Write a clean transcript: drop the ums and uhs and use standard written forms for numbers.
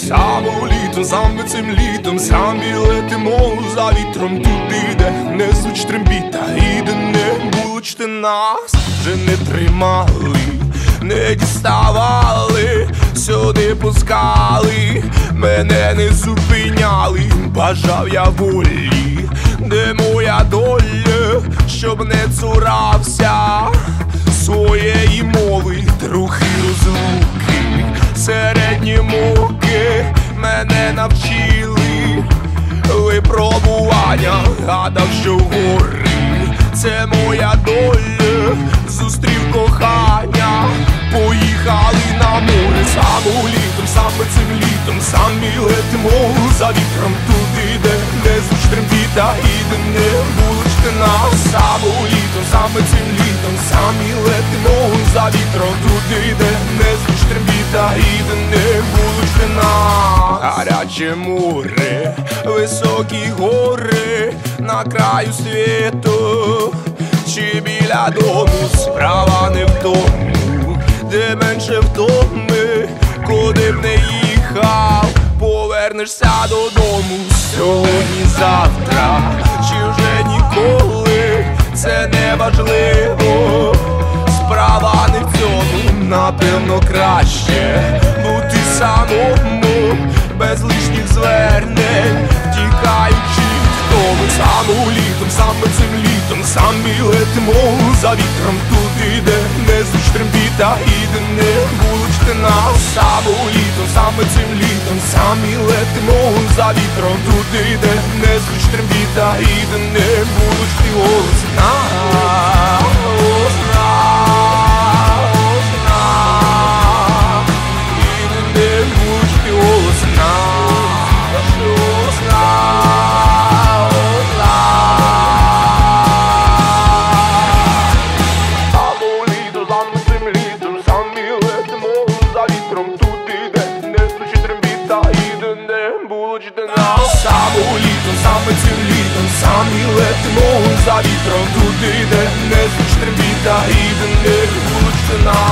Саме цим літом, самі летимо за вітром туди, де не звуч трембіта, і де не булочте нас вже не тримали, не діставали, сюди пускали, мене не зупиняли. Бажав я волі, де моя доля, щоб не цурався своєї мови. Трохи розлуки, середні муки мене навчили випробування. Гадав, що гори це моя доля, зустрів кохання, поїхали на море. Саме цим літом, самі летимо за вітром туди, де не звуч трембіта, і де не булочте нас. Саме цим літом, самі летимо за вітром туди, де не звуч трембіта, і де не булочте нас. Гаряче море, високі гори на краю світу, чи біля дому, справа не в тому, де менше втоми, куди б не їхав, повернешся додому. Сьогодні, завтра, чи вже ніколи, це не важливо, справа не в цьому. Напевно краще бути самому, без лишніх звернень, втікаючи від втоми. Саме цим літом, самі летимо за вітром туди, де не звуч трембіта, і де не булочте нас. Саме цим літом, самі летимо за вітром туди, де не звуч трембіта, і де не булочте голос нас. Саме цим літом, самі летимо за вітром туди, де не звуч трембіта, і де не булочте нас.